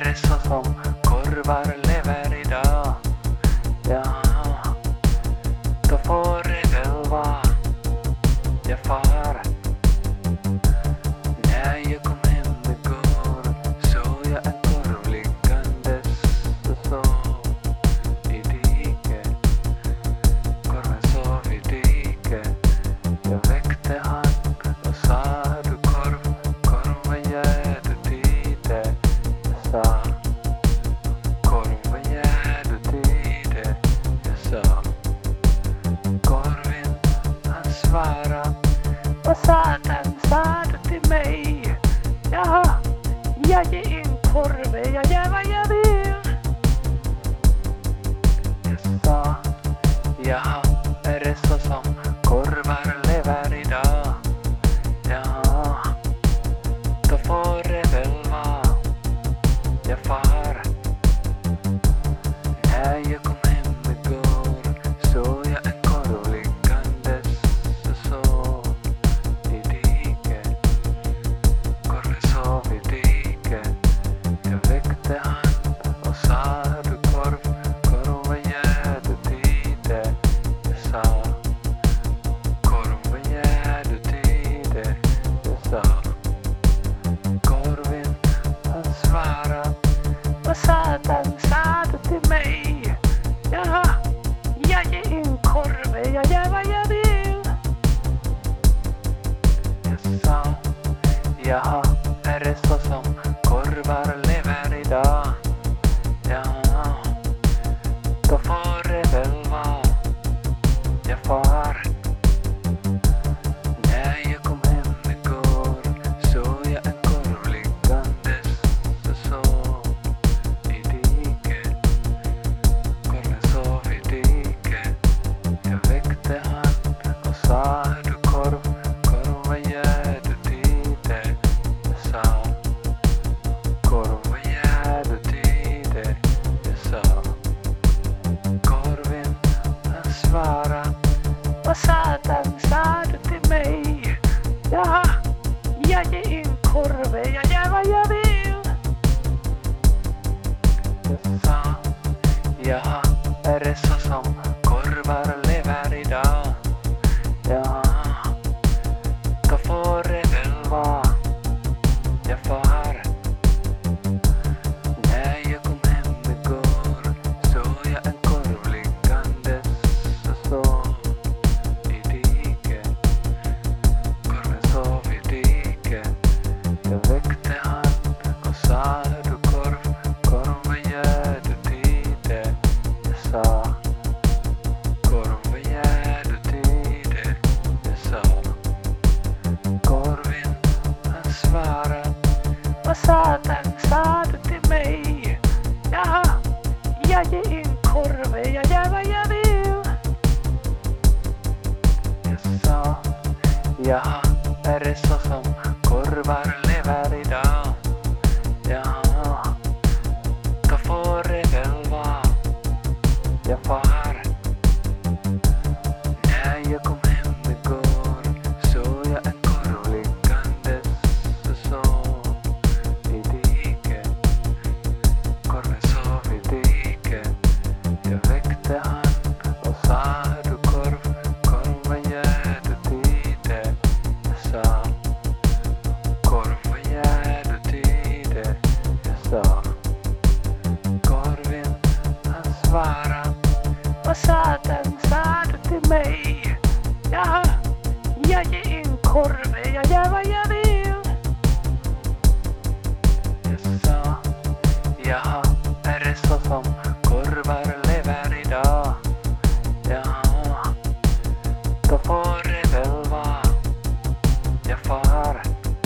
det så som korvar lever idag? Ja, då får det väl vara. Jag far. När jag kom hem igår såg jag en korv liggandes och sov i diket. Korven sov i diket. Jag väckte han och sa: du korv, korven ger du tide. Jag sa: korven ger du tide. Jag sa: korven, han svarade: vad satan sa du till mig? Jaha, jag ger in korven, jag gör vad jag vill. Jag sa: jaha, är det så som korvar lever idag? Ja, då får det väl vara. Jag far. När jag kom hem igår såg jag en korv liggandes och sov i diket. Korven sov i diket. Jag väckte han och sa: du korv, korven ger du tide. Jag sa: korven ger du tide. Jag sa: korven, han svarade: vad satan sa du till mig? Jaha, jag ger in korven, jag gör vad jag vill. Jag sa: jaha, är det så som korvar lever idag? Ja, då får det väl vara. Jag far. När jag kom hem igår såg jag en korv liggandes och sov i diket. Korven sov i diket. Jag väckte han och sa: du korv, korven ger du tide. Jag sa: korven ger du tide. Jag sa: korven, han svarade: vad satan sa du till mig? Jaha, jag ger in korven, jag gör vad jag vill. Jag sa: jaha, är det så som korvar lever idag? Ja, då får det väl vara. Jag far. När jag kom hem igår såg jag en korv liggandes och sov i diket. Korven sov i diket. Jag väckte han och sa: du korv, korven ger du tide. Jag sa: korven ger du tide. Jag sa: korven, han svarade: vad satan sa du till mig? Jaha, jag ger in korven, jag gör vad jag vill. Jag sa: jaha, är det så som korvar lever idag? Ja, då får det väl vara. Jag far. När jag kom hem igår såg jag en korv liggandes och sov i diket. Korven sov i diket. Jag väckte han och sa: du korv, korven ger du tide. Jag sa: korven ger du tide. Jag sa: korven, han svarade: vad satan sa du till mig? Jaha, jag ger in korven, jag gör vad jag vill. Jag sa: jaha, är det så som korvar lever idag? Ja, då får det väl vara. Jag far.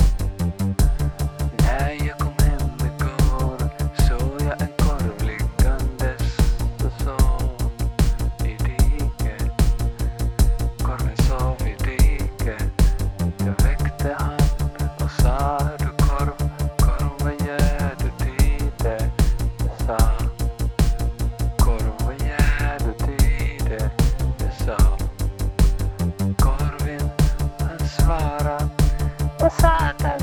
När jag kom hem igår såg jag en korv liggandes och sov i diket. Korven sov i diket. Jag väckte han och sa: du korv, korven ger du tide. Jag sa: korven ger du tide. Jag sa: korven, han svarade: vad satan